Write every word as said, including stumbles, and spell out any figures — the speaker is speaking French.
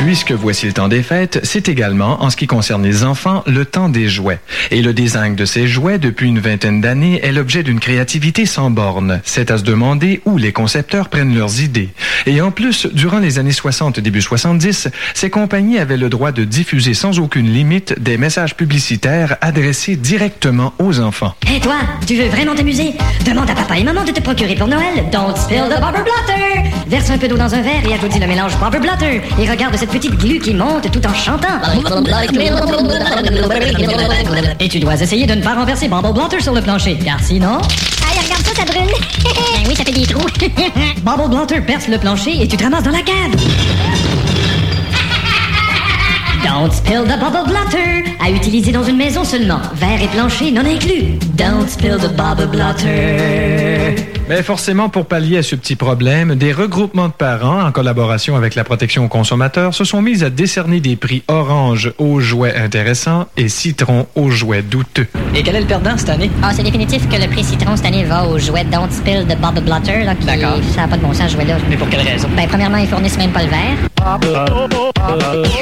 Puisque voici le temps des fêtes, c'est également, en ce qui concerne les enfants, le temps des jouets. Et le design de ces jouets, depuis une vingtaine d'années, est l'objet d'une créativité sans borne. C'est à se demander où les concepteurs prennent leurs idées. Et en plus, durant les années soixante, début soixante-dix, ces compagnies avaient le droit de diffuser sans aucune limite des messages publicitaires adressés directement aux enfants. Hé hey toi, tu veux vraiment t'amuser? Demande à papa et maman de te procurer pour Noël Don't Spill the Bubble Blotter! Verse un peu d'eau dans un verre et ajoute le mélange Bubble Blotter. Et regarde cette petite glu qui monte tout en chantant. Et tu dois essayer de ne pas renverser Bubble Blotter sur le plancher, car sinon... Allez, regarde ça, ça brûle. Ben oui, ça fait des trous. Bubble Blotter perce le plancher et tu te ramasses dans la cave. Don't spill the bubble blotter. À utiliser dans une maison seulement. Verre et plancher non inclus. Don't spill the bubble blotter. Mais forcément, pour pallier à ce petit problème, des regroupements de parents, en collaboration avec la protection aux consommateurs, se sont mis à décerner des prix orange aux jouets intéressants et citron aux jouets douteux. Et quel est le perdant cette année? Ah, c'est définitif que le prix citron cette année va au jouet Don't Spill the Bubble Blotter. Là, qui D'accord. Ça n'a pas de bon sens, ce jouet-là. Mais pour quelle raison? Ben, premièrement, ils fournissent même pas le verre.